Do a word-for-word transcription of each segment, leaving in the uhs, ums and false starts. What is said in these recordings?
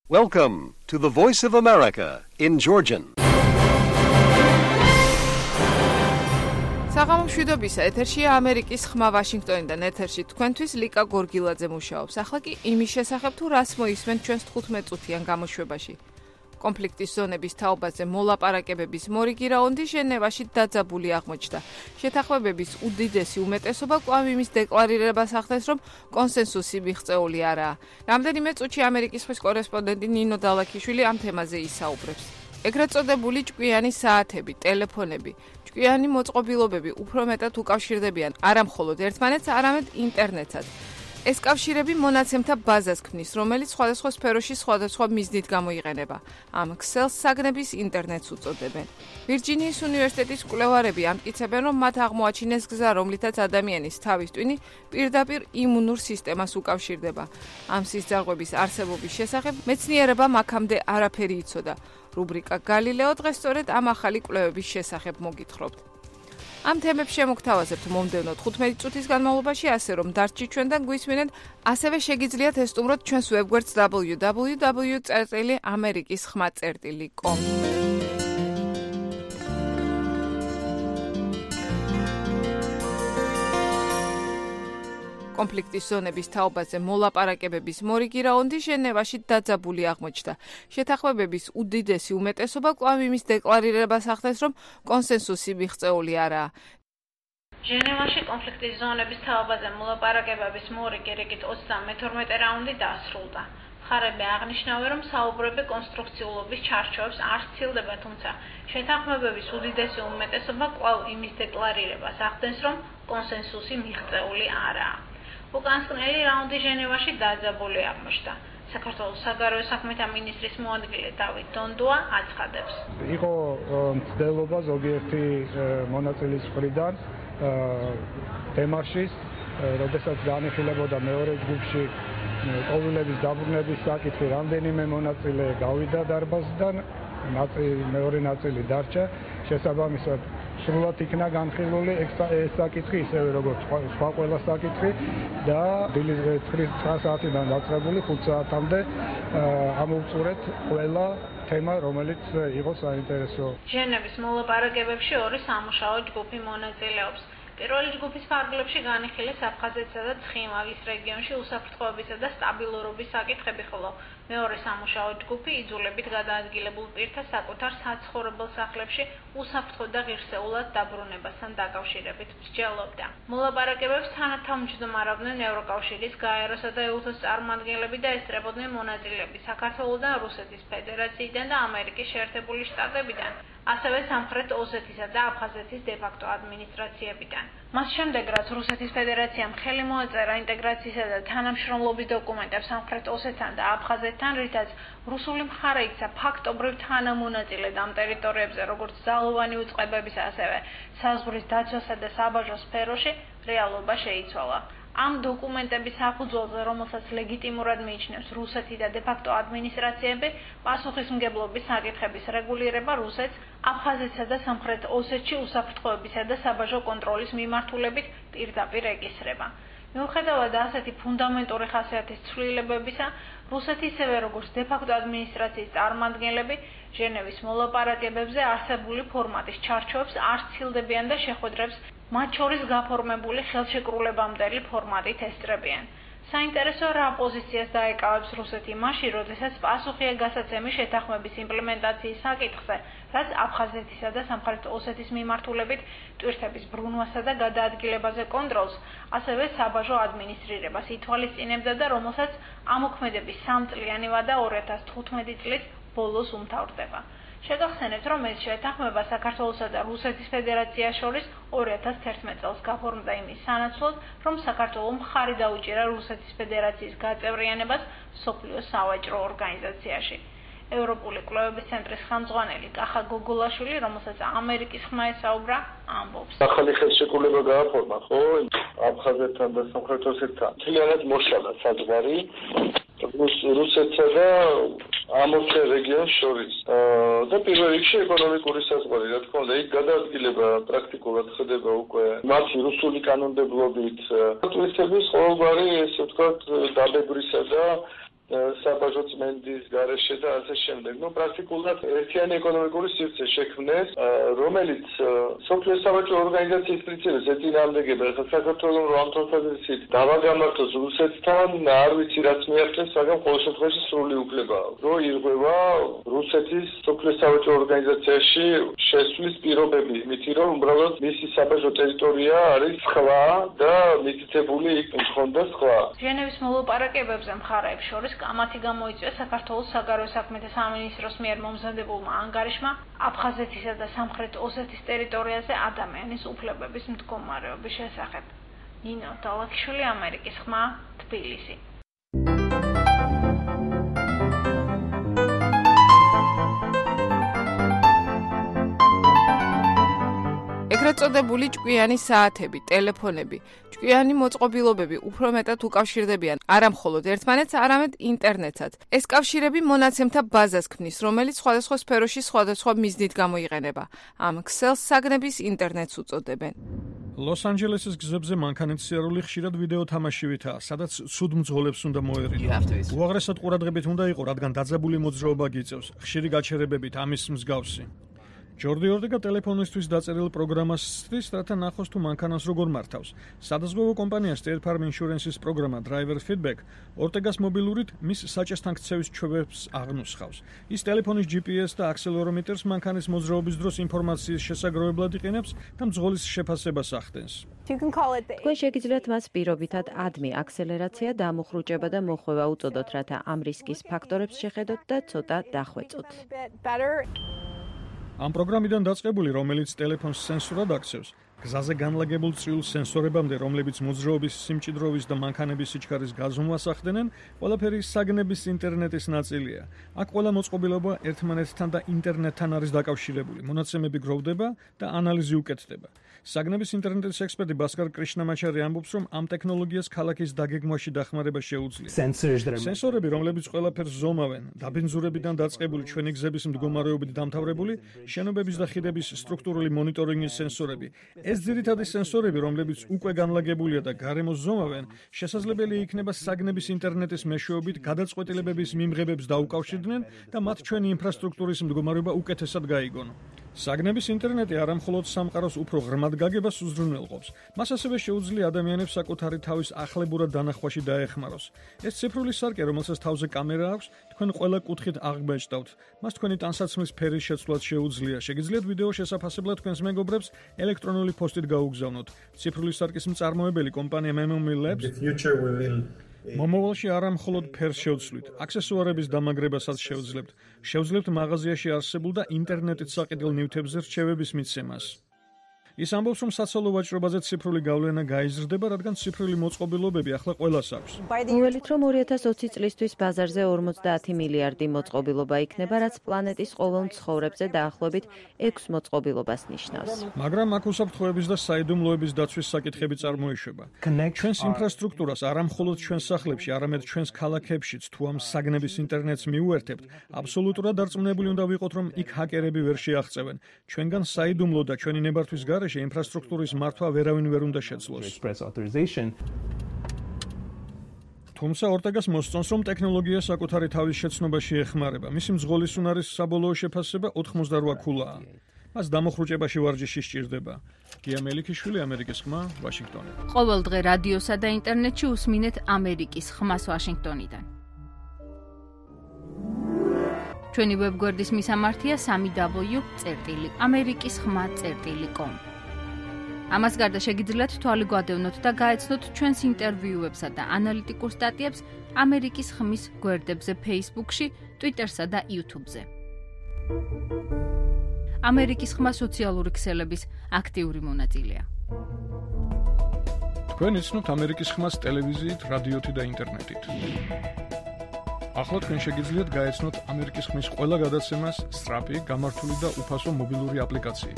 Welcome to the Voice of America in Georgian. საღამო მშვიდობისა, ეთერშია ამერიკის ხმა ვაშინგტონიდან. ეთერში თქვენთვის ლიკა გორგილაძე მუშაობს. ახლა კი იმის შესახებ თუ რას მოისმენთ ჩვენს თხუთმეტ წუთიან გამოშვებაში. კონფლიქტის ზონების თაობაზე მოლაპარაკებების მორიგი რაუნდი ჟენევაში დაძაბული აღმოჩნდა. შეთანხმებების უდიდესი უმეტესობა კვლავ იმის დეკლარირებას ახდენს, რომ კონსენსუსი მიღწეული არაა. რამდენიმე წუთში ამერიკის ხმის კორესპონდენტი ნინო დალაქიშვილი ამ თემაზე ისაუბრებს. ეგრეთ წოდებული ჭკვიანი საათები, ტელეფონები, ჭკვიანი მოწყობილობები უფრო მეტად უკავშირდებიან არა მხოლოდ ერთმანეთს, არამედ ინტერნეტსაც. ეს კავშირები მონაცემთა ბაზას ქმნის, რომელიც სხვადასხვა სფეროში სხვადასხვა მიზნით გამოიყენება. ამ ქსელს საგნების ინტერნეტს უწოდებენ. ვირჯინიის უნივერსიტეტის კვლევარები ამტკიცებენ, რომ მათ აღმოაჩინეს გზა, რომლითაც ადამიანის თავის ტვინი პირდაპირ იმუნურ სისტემას უკავშირდება. ამ სისწრაფების არსებობის შესახებ მეცნიერებამ აქამდე არაფერი იცოდა. რუბრიკა გალილეო დღეს სწორედ ამ ახალი კვლევების შესახებ მოგითხრობთ. ამ თემებს შემოგთავაზებთ მომდევნო თხუთმეტი წუთის განმავლობაში, ასე რომ დარჩი ჩვენთან გვისმინეთ, ასევე შეგიძლიათ ესტუმროთ ჩვენს ვებგვერდს დაბლიუ დაბლიუ დაბლიუ წერტილი ამერიკის ხმა წერტილი კომ. კონფლიქტის ზონების თაობაზე მოლაპარაკებების მორიგი რაუნდი ჟენევაში დაძაბული აღმოჩნდა. შეთანხმებების უდიდესი უმეტესობა კვლავ იმის დეკლარირებას ახდენს, რომ კონსენსუსი მიღწეული არაა. ჟენევაში კონფლიქტის ზონების თაობაზე მოლაპარაკებების მორიგი რიგით ოცდამეთორმეტე რაუნდი დასრულდა. მხარეები აღნიშნავენ, რომ საუბრები კონსტრუქციულობის ჩარჩოებს არ სცილდება, თუმცა შეთანხმებების უდიდესი უმეტესობა კვლავ იმის დეკლარირებას ახდენს, რომ კონსენსუსი მიღწეული არაა. უკანასკნელი რაუნდი ჟენევაში დაძაბული აღმოჩნდა. საქართველოს საგარეო საქმეთა მინისტრის მოადგილე დავით დონდუა აცხადებს. იყო მცდელობა ზოგიერთი მონაწილის მხრიდან თემაშის, როდესაც განიხილებოდა მეორე ჯგუფში ყოველების დაბრუნების საკითხი, რამდენიმე მონაწილე გავიდა დარბაზიდან, მეორე ნაწილი დარჩა, შესაბამისად სრულად იქნა განხილული ეს საკითხი, ისევე როგორც სხვა ყველა საკითხი და დილის ცხრა საათიდან დაწყებული ხუთ საათამდე ამოვწურეთ ყველა თემა, რომელიც იყო საინტერესო. ჟენევის მოლაპარაკებებში ორი სამუშაო ჯგუფი მონაწილეობს. პირველი ჯგუფის ფარგლებში განიხილეს აფხაზეთსა და ცხინვალის რეგიონში უსაფრთხოებისა და სტაბილურობის საკითხები, ხოლო მეორე სამუშაო ჯგუფი იძულებით გადაადგილებულ პირთა საკუთარ საცხოვრებელ სახლებში უსაფრთხო და ღირსეულად დაბრუნებასთან დაკავშირებით მსჯელობდა. მოლაპარაკებებს თანათავმჯდომარავდნენ ევროკავშირის, გაეროსა და ეუთოს წარმომადგენლები და ესწრებოდნენ მონაწილეები საქართველოდან, რუსეთის ფედერაციიდან და ამერიკის შეერთებული შტატებიდან, ასევე სამხრეთ ოსეთისა და აფხაზეთის დე-ფაქტო ადმინისტრაციებიდან. მას შემდეგ, რაც რუსეთის ფედერაციამ ხელი მოაწერა ინტეგრაციისა და თანამშრომლობის დოკუმენტებს სამხრეთ ოსეთთან და აფხაზეთთან, რითაც რუსული მხარე იქცა ფაქტობრივ თანამონაწილედ ამ ტერიტორიებზე, როგორც ძალოვანი უწყებების, ასევე საზღვრის დაცვასა და საბაჟო სფეროში, რეალობა შეიცვალა. ამ დოკუმენტების საფუძველზე, რომელსაც ლეგიტიმურად მიიჩნევს რუსეთი და დე-ფაქტო ადმინისტრაციები, პასუხისმგებლობის საკითხების რეგულირება რუსეთს, აფხაზეთსა და სამხრეთ ოსეთში უსაფრთხოებისა და საბაჟო კონტროლის მიმართულებით პირდაპირ ეკისრება. მიუხედავად ასეთი ფუნდამენტური ხასიათის ცვლილებებისა, რუსეთი ისევე როგორც დე-ფაქტო ადმინისტრაციის წარმომადგენლები ჟენევის მოლაპარაკებებზე არსებული ფორმატის ჩარჩოებს არ სცილდებიან და შეხვედრებს მათ შორის გაფორმებული ხელშეკრულებამდელი ფორმატით ესწრებიან. საინტერესო რა პოზიციას დაეკავებს რუსეთი მაშინ, როდესაც პასუხია გასაცემი შეთანხმების იმპლემენტაციის საკითხზე, რაც აფხაზეთისა და სამხრეთ ოსეთის მიმართულებით ტვირთების ბრუნვასა და გადაადგილებაზე კონტროლს, ასევე საბაჟო ადმინისტრირებას ითვალისწინებდა და რომელსაც ამოქმედების სამწლიანი ვადა ორი ათას თხუთმეტი წლის ბოლოს უმთავრდება. შეგახსენებთ, რომ ეს შეთანხმება საქართველოსა და რუსეთის ფედერაციას შორის ორი ათას თერთმეტ წელს გაფორმდა იმის სანაცვლოდ, რომ საქართველოს მხარი დაუჭირა რუსეთის ფედერაციის გაწევრიანებას მსოფლიო სავაჭრო ორგანიზაციაში. ევროპული კვლევების ცენტრის ხელმძღვანელი კახა გოგოლაშვილი, რომელსაც ამერიკის ხმა ესაუბრა, ამბობს. ახალი ხელშეკრულება გააფორმა, ხო, აფხაზეთთან და სამხრეთ ოსეთთან. მთლიანად მოშალა საზღვარი რუსეთსა და ამ ორ რეგიონს შორის. და პირველ რიგში ეკონომიკური საზღვარი, რა თქმა უნდა, იქ გადაადგილება პრაქტიკულად ხდება უკვე მათი რუსული კანონმდებლობით. ტურისტების ყოველგვარი, ესე ვთქვათ, დაბებრისა და საბაჟო წმენდის გარეშე და ასე შემდეგ. ნუ პრაქტიკულად ერთიანი ეკონომიკური სივრცე შექმნეს, რომელიც სოფლიო საბაჟო ორგანიზაციის პრინციპებს ეწინააღმდეგება. ახლა საქართველოს რომ ამ თვალსაზრისით დავაგამართოს რუსეთთან, არ ვიცი რაც მიაღწევს, მაგრამ ყოველ შემთხვევაში სრული უფლება აქვს. რომ ირღვევა რუსეთის სოფლიო საბაჟო ორგანიზაციაში შესვლის პირობები, იმით რომ უბრალოდ მისი საბაჟო ტერიტორია არის სხვა და მითითებული იქ მქონდა სხვა. ჟენევის მოლაპარაკებებზე მხარეებს შორის კამათი გამოიწვია საქართველოს საგარეო საქმეთა სამინისტროს მიერ მომზადებულმა ანგარიშმა აფხაზეთისა და სამხრეთ ოსეთის ტერიტორიაზე ადამიანის უფლებების მდგომარეობის შესახებ. ნინო დალაქიშვილი, ამერიკის ხმა, თბილისი. ეგრეთ წოდებული ჭკვიანი საათები, ტელეფონები, ჭკვიანი მოწყობილობები უფრო მეტად უკავშირდებიან არა მხოლოდ ერთმანეთს, არამედ ინტერნეტსაც. ეს კავშირები მონაცემთა ბაზას ქმნის, რომელიც სხვადასხვა სფეროში სხვადასხვა მიზნით გამოიყენება. ამ ქსელს საგნების ინტერნეტს უწოდებენ. ლოს-ანჯელესის გზებზე მანქანით სიარული ხშირად ვიდეო თამაშივითაა, სადაც ცუდ მძღოლებს უნდა მოერიდოს. უაღრესად ყურადღებით უნდა იყო, რადგან დაძაბული მოძრაობა გიწევს, ხშირი გაჩერებებით ამის მსგავსი. ჯორდი ორტეგა ტელეფონისთვის დაწერილ პროგრამას სცდის, რათა ნახოს თუ მანქანას როგორ მართავს. სადაზღვევო კომპანია State Farm Insurance-ის პროგრამა Driver Feedback ორტეგას მობილურით მის საჭესთან ქცევის ჩვევებს აღნუსხავს. ის ტელეფონის ჯი პი ეს და აქსელერომეტრს მანქანის მოძრაობის დროს ინფორმაციის შესაგროვებლად იყენებს და მძღოლის შეფასებას ახდენს. თქვენ შეგიძლიათ მას პირობითად ადმი აქსელერაცია, დამუხრუჭება და მოხვევა უწოდოთ, რათა ამ რისკის ფაქტორებს შეხედოთ და ცოტა დახვეწოთ. ამ პროგრამიდან დაწყებული, რომელიც ტელეფონს სენსორად აქცევს, გზაზე განლაგებულ წრიულ სენსორებამდე, რომლებიც მოძრაობის სიმჭიდროვის და მანქანების სიჩქარის გაზომვას ახდენენ, ყველაფერი საგნების ინტერნეტის ნაწილია. აქ ყველა მოწყობილობა ერთმანეთთან და ინტერნეტთან არის დაკავშირებული. მონაცემები გროვდება და ანალიზი უკეთდება. საგნების ინტერნეტის ექსპერტი ბასკარ კრიშნამაჩარი ამბობს, რომ ამ ტექნოლოგიას ქალაქის დაგეგმვაში დახმარება შეუძლია. სენსორები, რომლებიც ყველაფერს ზომავენ, დაბინძურებიდან დაწყებული ჩვენი გზების მდგომარეობით დამთავრებული, შენობების და ხიდების სტრუქტურული მონიტორინგის სენსორები. ეს ძირითადი სენსორები, რომლებიც უკვე განლაგებულია და გარემოს ზომავენ, შესაძლებელი იქნება საგნების ინტერნეტის მეშვეობით გადაწყვეტილებების მიმღებებს დაუკავშირდნენ და მათ ჩვენი ინფრასტრუქტურის მდგომარეობა უკეთესად გაიგონო. საგნების ინტერნეტი არა მხოლოდ სამყაროს უფრო ღრმად გაგებას უზრუნველყოფს, მას ასევე შეუძლია ადამიანებს საკუთარი თავის ახლებურად დანახვაში დაეხმაროს. ეს ციფრული სარკე, რომელსაც თავზე კამერა აქვს, თქვენ ყველა კუთხით აღბეჭდავთ. მას თქვენი ტანსაცმლის ფერის შეცვლაც შეუძლია. შეგიძლიათ ვიდეო შესაფასებლად თქვენს მეგობრებს ელექტრონული პოსტით გაუგზავნოთ. ციფრული სარკის მწარმოებელი კომპანია Memory Labs მომავალში არა მხოლოდ ფერს შევცვლით, აქსესუარების დამაგრებასაც შევძლებთ. შევძლებთ მაღაზიაში არსებულ და ინტერნეტით საყიდელ ნივთებზე რჩევების მიცემას. ის ამბობს, რომ საცალო ვაჭრობაზე ციფრული გავლენა გაიზრდება, რადგან ციფრული მოწყობილობები ახლა ყველას აქვს. უველით, რომ ორი ათას ოცი წლისთვის ბაზარზე ორმოცდაათი მილიარდი მოწყობილობა იქნება, რაც პლანეტის ყოველ მცხოვრებზე დაახლოებით ექვს მოწყობილობას ნიშნავს. მაგრამ აქ უსაფრთხოების და საიდუმლოების დაცვის საკითხები წარმოიშვება. ჩვენს ინფრასტრუქტურას არა მხოლოდ ჩვენს სახლებში, არამედ ჩვენს ქალაქებშიც თუ ამ საგნების ინტერნეტს მიუერთებთ, აბსოლუტურად დარწმუნებული უნდა ვიყოთ, რომ იქ ჰაკერები ვერ შეაღწევენ. ჩვენგან საიდუმლო და ჩვენი ნებართვის ინფრასტრუქტურის მართვა ვერავინ ვერ უნდა შეძლოს. თუმცა ორტეგას მოსწონს, რომ ტექნოლოგია საკუთარი თავის შეცნობაში ეხმარება. მისი მძღოლის უნარის საბოლოო შეფასება ოთხმოცდაოთხ ქულაა. მას დამოხრუჭებაში ვარჯიში სჭირდება. გია მელიქიშვილი, ამერიკის ხმა, ვაშინგტონი. ყოველ დღე რადიოსა და ინტერნეტში უსმინეთ ამერიკის ხმას ვაშინგტონიდან. ჩვენი ვებგვერდის მისამართია სამი დაბლიუ წერტილი ამერიკის ხმა წერტილი კომ. ამას გარდა შეგიძლიათ თვალი გვადევნოთ და გაეცნოთ ჩვენს ინტერვიუებსა და ანალიტიკურ სტატიებს ამერიკის ხმის გვერდებზე Facebook-ში, Twitter-სა და YouTube-ზე. ამერიკის ხმა სოციალური ქსელების აქტიური მონაწილეა. თქვენ იცნობთ ამერიკის ხმას ტელევიზიით, რადიოთი და ინტერნეტით. ახლა თქვენ შეგიძლიათ გაეცნოთ ამერიკის ხმის ყველა გადაცემას სწრაფი, გამართული და უფასო მობილური აპლიკაციით.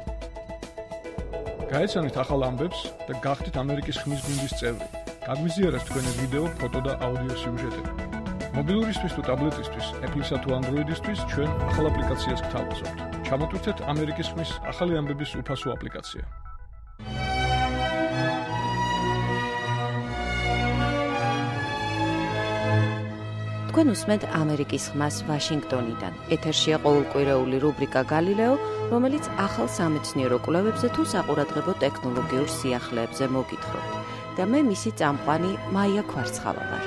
გაეცანით ახალ ამბებს და გახდით ამერიკის ხმის გუნდის წევრი. გაგვიზიარეთ თქვენი ვიდეო, ფოტო და აუდიო სიუჟეტები. მობილურისთვის თუ ტაბლეტისთვის, Apple-ისა თუ Android-ისთვის ჩვენ ახალ აპლიკაციას გთავაზობთ. ჩამოტვირთეთ ამერიკის ხმის ახალი ამბების უფასო აპლიკაცია. თქვენ უსმენთ ამერიკის ხმას ვაშინგტონიდან. ეთერშია ყოველკვირეული რუბრიკა გალილეო, რომელიც ახალ სამეცნიერო კვლევებზე თუ საყურადღებო ტექნოლოგიურ სიახლეებზე მოგითხრობთ. და მე მისი წამყვანი მაია ქვარცხავა ვარ.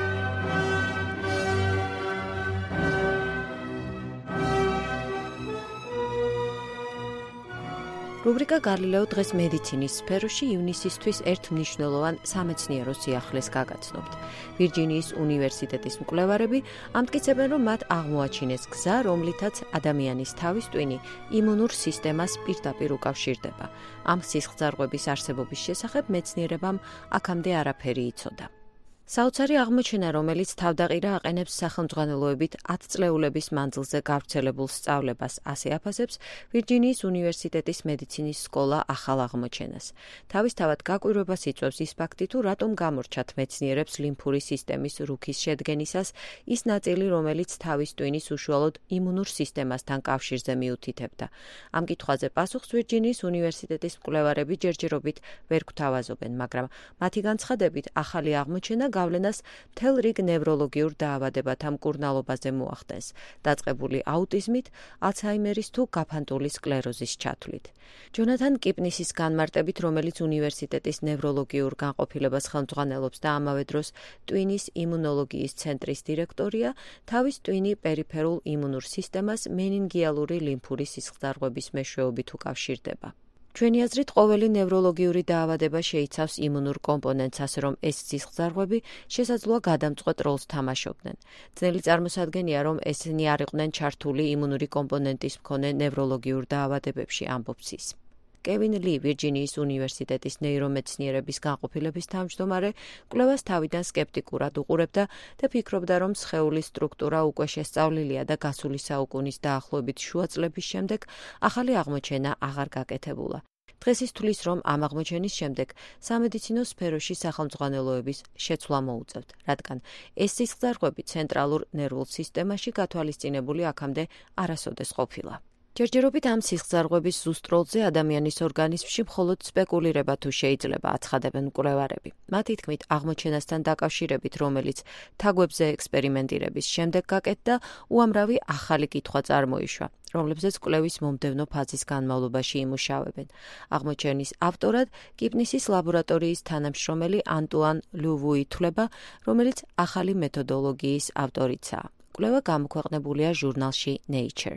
რუბრიკა გალილეო დღეს მედიცინის სფეროში ივნისისთვის ერთ მნიშვნელოვან სამეცნიერო სიახლეს გაგაცნობთ. ვირჯინიის უნივერსიტეტის მკვლევარები ამტკიცებენ, რომ მათ აღმოაჩინეს გზა, რომლითაც ადამიანის თავის ტვინი იმუნურ სისტემას პირდაპირ უკავშირდება. ამ სისხლძარღვების არსებობის შესახებ მეცნიერებამ აქამდე არაფერი იცოდა. საოცარი აღმოჩენა, რომელიც თავდაყირა აყენებს სახელმძღვანელოებით ათწლეულების მანძილზე გავრცელებულ სწავლებას, ასე აფასებს ვირჯინიის უნივერსიტეტის მედიცინის სკოლა ახალ აღმოჩენას. თავისთავად გაკვირვებას იწვევს ის ფაქტი, თუ რატომ გამორჩათ მეცნიერებს ლიმფური სისტემის რუქის შედგენისას ის ნაწილი, რომელიც თავის ტვინის უშუალოდ იმუნურ სისტემასთან კავშირზე მიუთითებდა. ამ კითხვაზე პასუხს ვირჯინიის უნივერსიტეტის მკვლევარები ჯერჯერობით ვერ გვთავაზობენ, მაგრამ მათი განცხადებით ახალი აღმოჩენა გავლენას მთელ რიგ ნევროლოგიურ დაავადებათა მკურნალობაზე მოახდენს, დაწყებული აუტიზმით, ალცჰაიმერის თუ გაფანტული სკლეროზის ჩათვლით. ჯონათან კიპნისის განმარტებით, რომელიც უნივერსიტეტის ნევროლოგიურ განყოფილებას ხელმძღვანელობს და ამავე დროს ტვინის იმუნოლოგიის ცენტრის დირექტორია, თავის ტვინი პერიფერულ იმუნურ სისტემას მენინგიალური ლიმფური სისხლძარღვების მეშვეობით უკავშირდება. ჩვენი აზრით, ყოველი ნევროლოგიური დაავადება შეიცავს იმუნურ კომპონენტს, ასე რომ ეს სისხლძარღვები შესაძლოა გადამწყვეტ როლს თამაშობდნენ. ძნელი წარმოსადგენია, რომ ესენი არ იყვნენ ჩართული იმუნური კომპონენტის მქონე ნევროლოგიურ დაავადებებში, ამბობს ის. კევინ ლი, ვირჯინიის უნივერსიტეტის ნეირომეცნიერების განყოფილების თავმჯდომარე, კვლევას თავიდან სკეპტიკურად უყურებდა და ფიქრობდა, რომ სხეულის სტრუქტურა უკვე შესწავლილია და გასული საუკუნის დაახლოებით შუა წლების შემდეგ ახალი აღმოჩენა აღარ გაკეთებულა. დღეს ის თვლის, რომ ამ აღმოჩენის შემდეგ სამედიცინო სფეროში სახელმძღვანელოების შეცვლა მოუწევთ, რადგან ეს სისხლძარღვები ცენტრალურ ნერვულ სისტემაში გათვალისწინებული აქამდე არასოდეს ყოფილა. ჯერჯერობით ამ სისხლძარღვების ზუსტ როლზე ადამიანის ორგანიზმში მხოლოდ სპეკულირება თუ შეიძლება, აცხადებენ მკვლევარები. მათი თქმით, აღმოჩენასთან დაკავშირებით, რომელიც თაგვებზე ექსპერიმენტირების შემდეგ გაკეთდა, უამრავი ახალი კითხვა წარმოიშვა, რომლებზეც კვლევის მომდევნო ფაზის განმავლობაში იმუშავებენ. აღმოჩენის ავტორად კიპნისის ლაბორატორიის თანამშრომელი ანტუან ლუვუ ითვლება, რომელიც ახალი მეთოდოლოგიის ავტორიცაა. კვლევა გამოქვეყნებულია ჟურნალში Nature.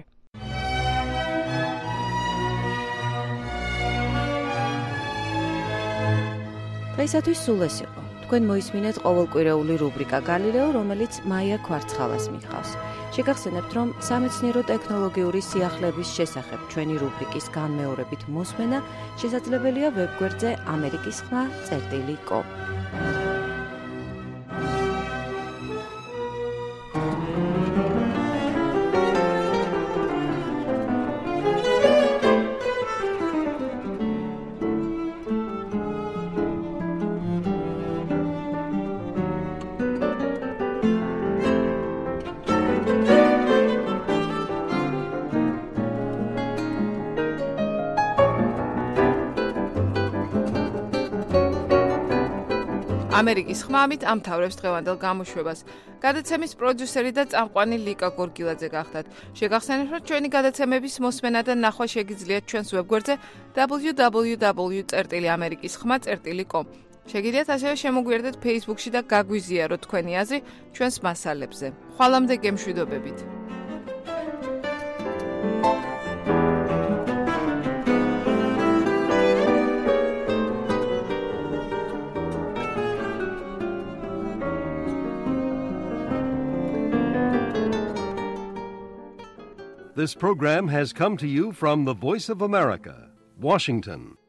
დღეისათვის სულ ეს იყო. თქვენ მოისმინეთ ყოველკვირეული რუბრიკა გალილეო, რომელიც მაია ქვარცხავას მიჰყავს. შეგახსენებთ, რომ სამეცნიერო ტექნოლოგიური სიახლეების შესახებ ჩვენი რუბრიკის განმეორებით მოსმენა შესაძლებელია ვებგვერდზე ამერიკის ხმა წერტილი კომ. ამერიკის ხმამით ამთავრებს დღევანდელ გამოშვებას. გადაცემის პროდიუსერი და წამყვანი ლიკა გორგილაძე გახდათ. შეგახსენებთ, რომ ჩვენი გადაცემების მოსმენა და ნახვა შეგიძლიათ ჩვენს ვებგვერდზე double-u double-u double-u წერტილი ამერიკის ხმა წერტილი კომ. შეგიძლიათ ასევე შემოგვიერთდეთ Facebook-ში და გაგვიზიაროთ თქვენი აზრი ჩვენს მასალებზე. ხვალამდე გემშვიდობებით. This program has come to you from the Voice of America, Washington.